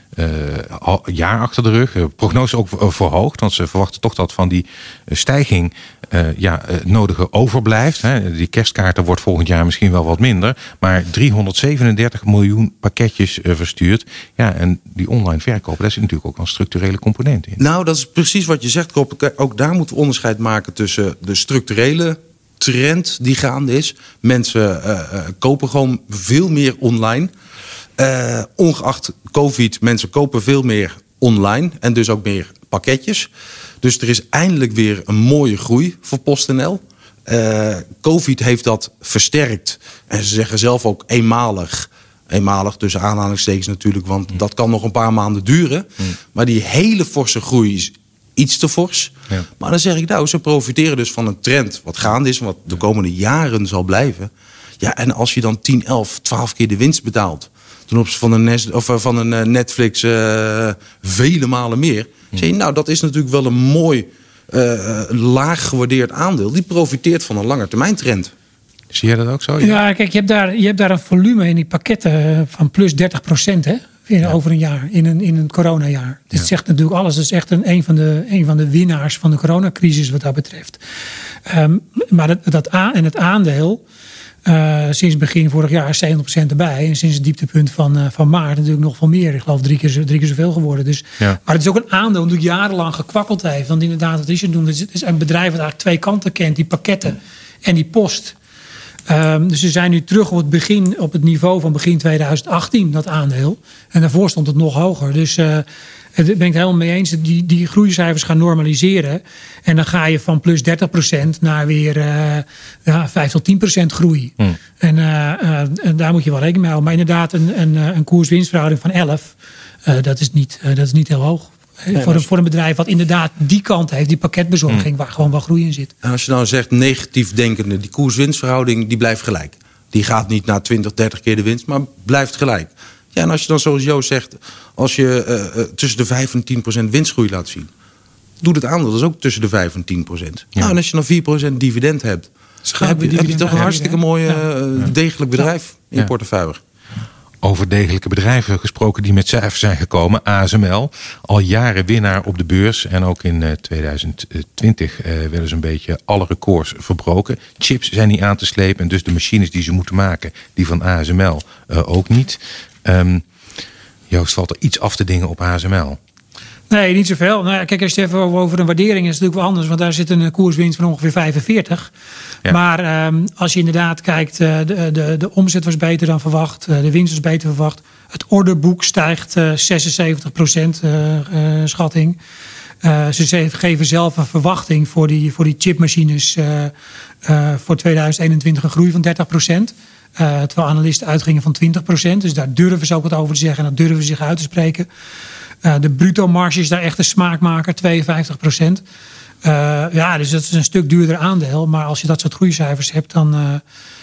jaar achter de rug. Prognose ook verhoogd, want ze verwachten toch dat van die stijging het nodige overblijft. Hè. Die kerstkaarten wordt volgend jaar misschien wel wat minder. Maar 337 miljoen pakketjes verstuurd. Ja, en die online verkopen, daar zit natuurlijk ook wel een structurele component in. Nou, dat is precies wat je zegt, Rob. Ook daar moeten we onderscheid maken tussen de structurele trend die gaande is. Mensen kopen gewoon veel meer online. Ongeacht COVID, mensen kopen veel meer online. En dus ook meer pakketjes. Dus er is eindelijk weer een mooie groei voor PostNL. COVID heeft dat versterkt. En ze zeggen zelf ook eenmalig. Eenmalig tussen aanhalingstekens natuurlijk. Want dat kan nog een paar maanden duren. Maar die hele forse groei is iets te fors. Ja. Maar dan zeg ik ze profiteren dus van een trend wat gaande is, wat de komende jaren zal blijven. Ja, en als je dan 10, 11, 12 keer de winst betaalt ten opzichte van een Netflix vele malen meer, zeg je, dat is natuurlijk wel een mooi laag gewaardeerd aandeel. Die profiteert van een langetermijntrend. Zie jij dat ook zo? Ja, kijk, je hebt daar een volume in die pakketten van plus 30%, hè? Over een jaar, in een coronajaar. Dit zegt natuurlijk alles. Het is echt een van de winnaars van de coronacrisis wat dat betreft. Maar het aandeel, sinds begin vorig jaar is 70% erbij. En sinds het dieptepunt van maart natuurlijk nog veel meer. Ik geloof 3 keer zoveel geworden. Dus, maar het is ook een aandeel dat natuurlijk jarenlang gekwakkeld heeft. Want inderdaad, wat Richard noemt, het is een bedrijf dat eigenlijk twee kanten kent. Die pakketten en die post. Dus ze zijn nu terug op het niveau van begin 2018, dat aandeel. En daarvoor stond het nog hoger. Dus daar ben ik het helemaal mee eens. Die groeicijfers gaan normaliseren. En dan ga je van plus 30% naar weer 5 tot 10% groei. En daar moet je wel rekening mee houden. Maar inderdaad, een koers-winstverhouding van 11, dat is niet heel hoog. Voor een bedrijf wat inderdaad die kant heeft, die pakketbezorging, waar gewoon wel groei in zit. En als je nou zegt negatief denkende, die koers-winstverhouding die blijft gelijk. Die gaat niet naar 20, 30 keer de winst, maar blijft gelijk. Ja, en als je dan zoals Joost zegt, als je tussen de 5 en 10% winstgroei laat zien, doet het aandeel dus ook tussen de 5 en 10%. Ja. Nou, en als je dan 4% dividend hebt, heb je toch een hartstikke mooi degelijk bedrijf in je portefeuille. Over degelijke bedrijven gesproken die met cijfers zijn gekomen. ASML, al jaren winnaar op de beurs. En ook in 2020 werden ze een beetje alle records verbroken. Chips zijn niet aan te slepen. En dus de machines die ze moeten maken, die van ASML ook niet. Joost, valt er iets af te dingen op ASML? Nee, niet zoveel. Nou, kijk, als je het even over een waardering is, het natuurlijk wel anders. Want daar zit een koerswinst van ongeveer 45. Ja. Maar als je inderdaad kijkt, de omzet was beter dan verwacht. De winst was beter verwacht. Het orderboek stijgt 76% schatting. Ze geven zelf een verwachting voor die chipmachines voor 2021 een groei van 30%. Terwijl analisten uitgingen van 20%. Dus daar durven ze ook wat over te zeggen en dat durven ze zich uit te spreken. De bruto marge is daar echt een smaakmaker, 52%. Dus dat is een stuk duurder aandeel. Maar als je dat soort groeicijfers hebt, dan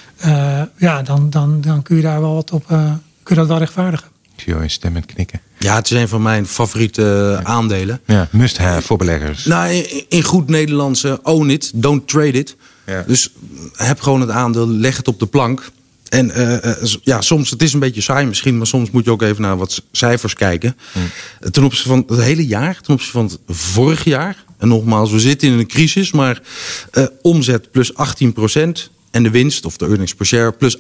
kun je daar wel wat op, kun je dat wel rechtvaardigen. Ik zie jou in stemmend knikken. Ja, het is een van mijn favoriete aandelen. Ja, must have voor beleggers. Nou, in goed Nederlands, own it, don't trade it. Ja. Dus heb gewoon het aandeel, leg het op de plank. En soms, het is een beetje saai misschien, maar soms moet je ook even naar wat cijfers kijken. Ten opzichte van het hele jaar, ten opzichte van het vorig jaar. En nogmaals, we zitten in een crisis, maar omzet plus 18% en de winst, of de earnings per share, plus 38%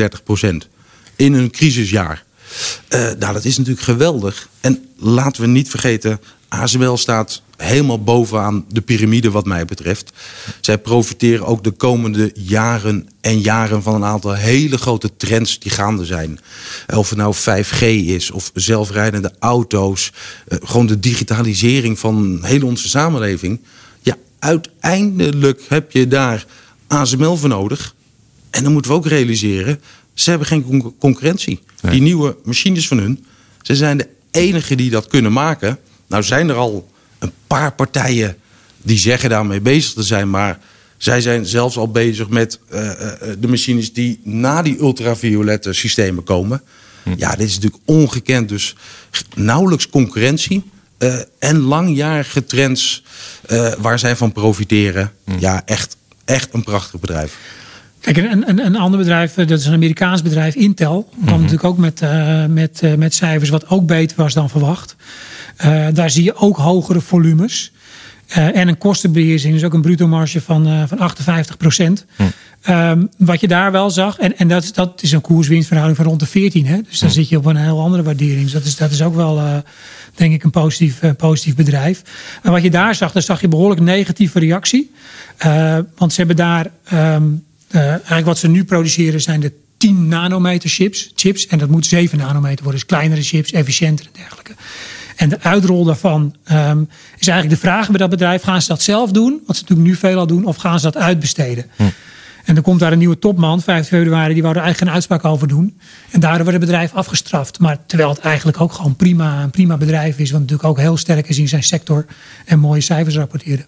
in een crisisjaar. Dat is natuurlijk geweldig. En laten we niet vergeten, ASML staat helemaal bovenaan de piramide wat mij betreft. Zij profiteren ook de komende jaren van een aantal hele grote trends die gaande zijn. Of het nou 5G is of zelfrijdende auto's. Gewoon de digitalisering van heel onze samenleving. Ja, uiteindelijk heb je daar ASML voor nodig. En dan moeten we ook realiseren, ze hebben geen concurrentie. Nee. Die nieuwe machines van hun, ze zijn de enige die dat kunnen maken. Nou zijn er al een paar partijen die zeggen daarmee bezig te zijn. Maar zij zijn zelfs al bezig met de machines die na die ultraviolette systemen komen. Ja, dit is natuurlijk ongekend. Dus nauwelijks concurrentie. En langjarige trends waar zij van profiteren. Ja, echt een prachtig bedrijf. Kijk, een ander bedrijf, dat is een Amerikaans bedrijf, Intel. kwam natuurlijk ook met cijfers wat ook beter was dan verwacht. Daar zie je ook hogere volumes. En een kostenbeheersing, dus ook een bruto marge van 58%. Wat je daar wel zag, en dat is een koers-winstverhouding van rond de 14. Hè? Dus dan zit je op een heel andere waardering. Dus dat is ook wel, denk ik, een positief bedrijf. Maar wat je daar zag je behoorlijk negatieve reactie. Want ze hebben daar, eigenlijk wat ze nu produceren zijn de 10 nanometer chips. En dat moet 7 nanometer worden. Dus kleinere chips, efficiënter en dergelijke. En de uitrol daarvan is eigenlijk de vraag bij dat bedrijf. Gaan ze dat zelf doen? Wat ze natuurlijk nu veelal doen. Of gaan ze dat uitbesteden? En er komt daar een nieuwe topman, 5 februari. Die wou er eigenlijk geen uitspraak over doen. En daardoor wordt het bedrijf afgestraft. Maar terwijl het eigenlijk ook gewoon een prima bedrijf is. Want natuurlijk ook heel sterk is in zijn sector. En mooie cijfers rapporteren.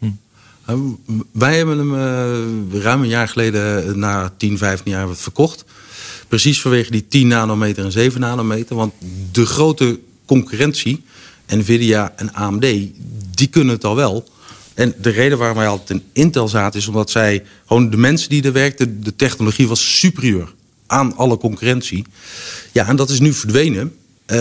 Wij hebben hem ruim een jaar geleden na 10, 15 jaar verkocht. Precies vanwege die 10 nanometer en 7 nanometer. Want de grote concurrentie, Nvidia en AMD, die kunnen het al wel. En de reden waarom wij altijd in Intel zaten is omdat zij gewoon de mensen die er werkten, de technologie was superieur aan alle concurrentie. Ja, en dat is nu verdwenen.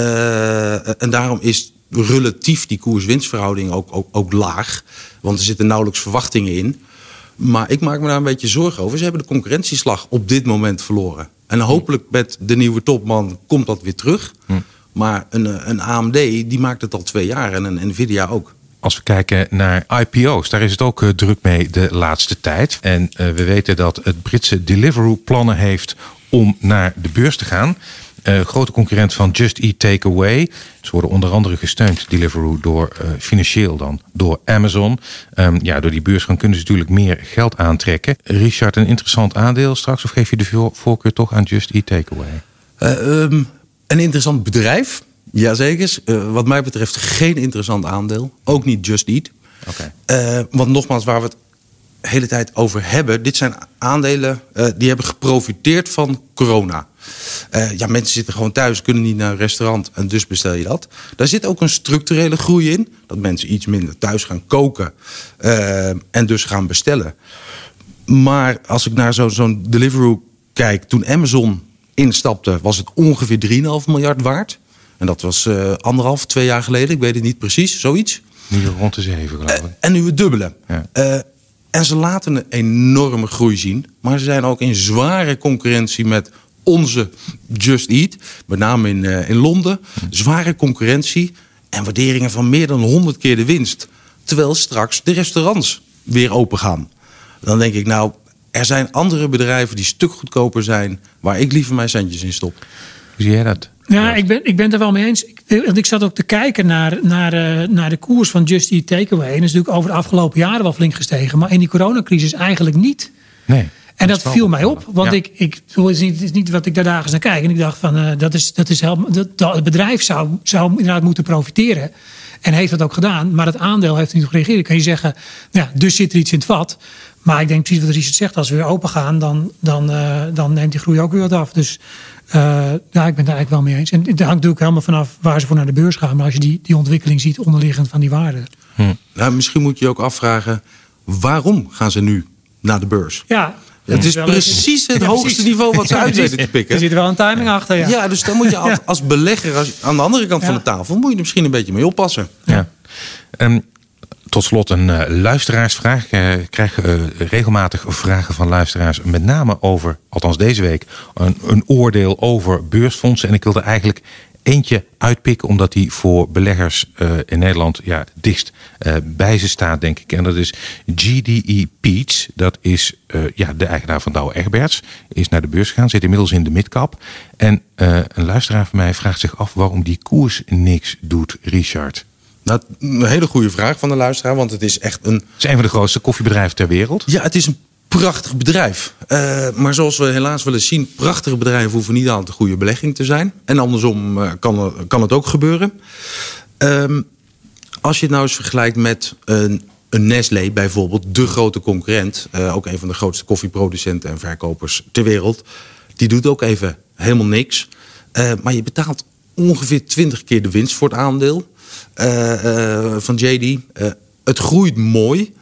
En daarom is relatief die koers-winstverhouding ook laag. Want er zitten nauwelijks verwachtingen in. Maar ik maak me daar een beetje zorgen over. Ze hebben de concurrentieslag op dit moment verloren. En hopelijk met de nieuwe topman komt dat weer terug. Maar een AMD die maakt het al 2 jaar en een Nvidia ook. Als we kijken naar IPO's, daar is het ook druk mee de laatste tijd. En we weten dat het Britse Deliveroo plannen heeft om naar de beurs te gaan. Grote concurrent van Just Eat Takeaway. Ze worden onder andere gesteund, Deliveroo, financieel dan door Amazon. Door die beursgang kunnen ze natuurlijk meer geld aantrekken. Richard, een interessant aandeel straks? Of geef je de voorkeur toch aan Just Eat Takeaway? Een interessant bedrijf, jazeker. Wat mij betreft geen interessant aandeel. Ook niet Just Eat. Okay. Want nogmaals, waar we het de hele tijd over hebben. Dit zijn aandelen die hebben geprofiteerd van corona. Mensen zitten gewoon thuis, kunnen niet naar een restaurant en dus bestel je dat. Daar zit ook een structurele groei in. Dat mensen iets minder thuis gaan koken en dus gaan bestellen. Maar als ik naar zo'n Deliveroo kijk, toen Amazon instapte, was het ongeveer 3,5 miljard waard. En dat was 1,5, 2 jaar geleden. Ik weet het niet precies, zoiets. Nu rond de 7, geloof ik. En nu het dubbele. Ja. En ze laten een enorme groei zien. Maar ze zijn ook in zware concurrentie met onze Just Eat. Met name in Londen. Zware concurrentie. En waarderingen van meer dan 100 keer de winst. Terwijl straks de restaurants weer open gaan. Dan denk ik, er zijn andere bedrijven die stuk goedkoper zijn, waar ik liever mijn centjes in stop. Hoe zie jij dat? Ja, ik ben het er wel mee eens. Ik zat ook te kijken naar de koers van Just Eat Takeaway. En dat is natuurlijk over de afgelopen jaren wel flink gestegen. Maar in die coronacrisis eigenlijk niet. Nee. En dat viel mij op. Want het is niet wat ik daar dagelijks naar kijk. En ik dacht van, het bedrijf zou inderdaad moeten profiteren. En heeft dat ook gedaan. Maar het aandeel heeft niet op gereageerd. Dan kan je zeggen, dus zit er iets in het vat. Maar ik denk precies wat Richard zegt. Als we weer open gaan, dan neemt die groei ook weer wat af. Dus ik ben het eigenlijk wel mee eens. En het hangt natuurlijk helemaal vanaf waar ze voor naar de beurs gaan. Maar als je die ontwikkeling ziet onderliggend van die waarden. Misschien moet je ook afvragen, waarom gaan ze nu naar de beurs? Ja. Het is precies het hoogste niveau wat ze uit weten te pikken. Er zit er wel een timing achter. Ja, dus dan moet je als belegger aan de andere kant van de tafel moet je er misschien een beetje mee oppassen. Ja. Tot slot een luisteraarsvraag. Ik krijg regelmatig vragen van luisteraars. Met name over, althans deze week, een oordeel over beursfondsen. En ik wilde eigenlijk eentje uitpikken, omdat die voor beleggers in Nederland dichtst bij ze staat, denk ik. En dat is GDE Peets. Dat is de eigenaar van Douwe Egberts. Is naar de beurs gegaan, zit inmiddels in de midcap. En een luisteraar van mij vraagt zich af waarom die koers niks doet, Richard. Een hele goede vraag van de luisteraar, want het is echt het is een van de grootste koffiebedrijven ter wereld. Ja, het is een prachtig bedrijf. Maar zoals we helaas willen zien, prachtige bedrijven hoeven niet altijd een goede belegging te zijn. En andersom kan het ook gebeuren. Als je het nou eens vergelijkt met een Nestlé bijvoorbeeld, de grote concurrent, ook een van de grootste koffieproducenten en verkopers ter wereld, die doet ook even helemaal niks. Maar je betaalt ongeveer 20 keer de winst voor het aandeel van JD. Het groeit mooi.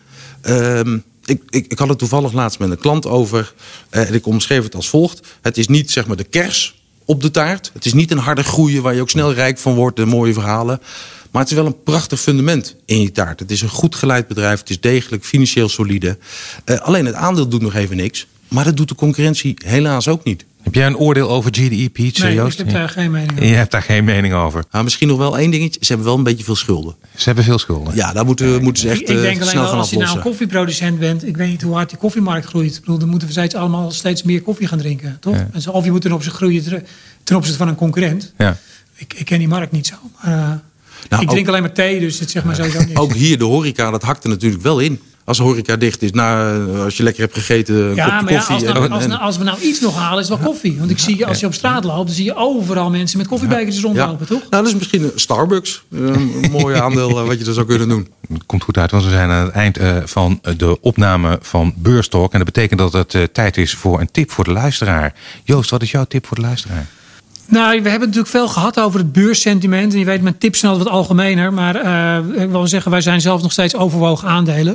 Ik had het toevallig laatst met een klant over. En ik omschreef het als volgt. Het is niet zeg maar de kers op de taart. Het is niet een harde groeien waar je ook snel rijk van wordt. En mooie verhalen. Maar het is wel een prachtig fundament in je taart. Het is een goed geleid bedrijf. Het is degelijk, financieel solide. Alleen het aandeel doet nog even niks. Maar dat doet de concurrentie helaas ook niet. Heb jij een oordeel over GDE, Piet? Nee, Joost? ik heb daar geen mening over. Je hebt daar geen mening over. Nou, misschien nog wel één dingetje. Ze hebben wel een beetje veel schulden. Ze hebben veel schulden. Ja, daar moeten ze echt Ik denk alleen snel wel, gaan als je nou aflossen. een koffieproducent bent, ik weet niet hoe hard die koffiemarkt groeit. Ik bedoel, dan moeten we allemaal steeds meer koffie gaan drinken, toch? Ja. En of je moet ten opzichte groeien ten opzichte van een concurrent. Ja. Ik ken die markt niet zo. Maar, Nou, ik drink alleen maar thee, dus het zeg maar sowieso niks. Ook hier, de horeca, dat hakt er natuurlijk wel in. Als de horeca dicht is, als je lekker hebt gegeten, een kopje koffie. Als we nou iets nog halen, is het wel koffie. Want ik zie, als je op straat loopt, dan zie je overal mensen met koffiebekertjes rondlopen, toch? Nou, dat is misschien een Starbucks. Een mooi aandeel wat je er zou kunnen doen. Het komt goed uit, want we zijn aan het eind van de opname van Beurstalk. En dat betekent dat het tijd is voor een tip voor de luisteraar. Joost, wat is jouw tip voor de luisteraar? Nou, we hebben natuurlijk veel gehad over het beurssentiment. En je weet, mijn tips zijn altijd wat algemener. Maar ik wil zeggen, wij zijn zelf nog steeds overwogen aandelen.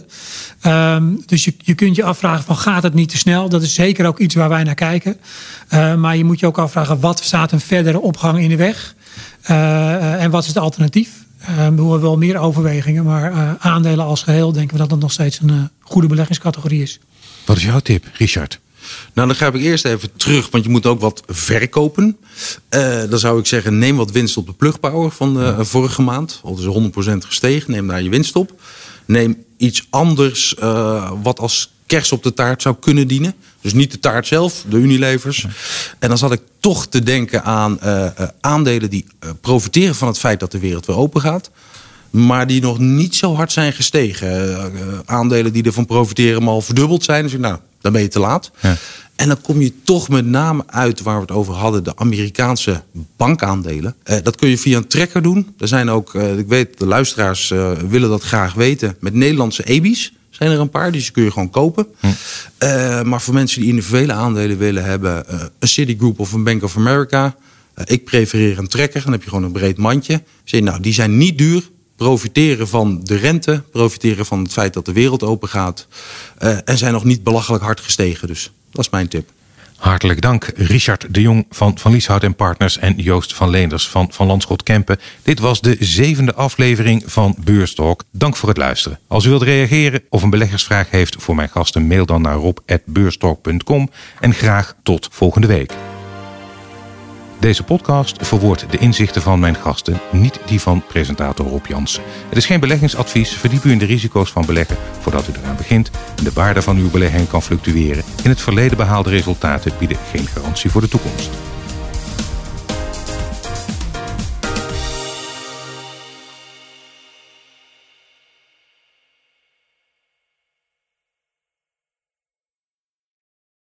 Dus je kunt je afvragen van, gaat het niet te snel? Dat is zeker ook iets waar wij naar kijken. Maar je moet je ook afvragen, wat staat een verdere opgang in de weg? En wat is het alternatief? We hebben wel meer overwegingen. Maar aandelen als geheel denken we dat dat nog steeds een goede beleggingscategorie is. Wat is jouw tip, Richard? Nou, dan grijp ik eerst even terug, want je moet ook wat verkopen. Dan zou ik zeggen, neem wat winst op de plugpower van de vorige maand. Al is 100% gestegen, neem daar je winst op. Neem iets anders wat als kers op de taart zou kunnen dienen. Dus niet de taart zelf, de Unilevers. En dan zat ik toch te denken aan aandelen die profiteren van het feit dat de wereld weer open gaat. Maar die nog niet zo hard zijn gestegen. Aandelen die ervan profiteren maar al verdubbeld zijn. Dus nou, dan ben je te laat. Ja. En dan kom je toch met name uit waar we het over hadden. De Amerikaanse bankaandelen. Dat kun je via een tracker doen. Er zijn ook, ik weet, de luisteraars willen dat graag weten. Met Nederlandse EBI's zijn er een paar. Dus die kun je gewoon kopen. Maar voor mensen die individuele aandelen willen hebben. Een Citigroup of een Bank of America. Ik prefereer een tracker. Dan heb je gewoon een breed mandje. Dus, nou, die zijn niet duur. Profiteren van de rente, profiteren van het feit dat de wereld open gaat. En zijn nog niet belachelijk hard gestegen. Dus dat is mijn tip. Hartelijk dank Richard de Jong van Lieshout & Partners en Joost van Leenders van Lanschot Kempen. Dit was de 7e aflevering van Beurstalk. Dank voor het luisteren. Als u wilt reageren of een beleggersvraag heeft voor mijn gasten, mail dan naar rob@beurstalk.com en graag tot volgende week. Deze podcast verwoordt de inzichten van mijn gasten, niet die van presentator Rob Jansen. Het is geen beleggingsadvies, verdiep u in de risico's van beleggen voordat u eraan begint. En de waarde van uw belegging kan fluctueren. In het verleden behaalde resultaten bieden geen garantie voor de toekomst.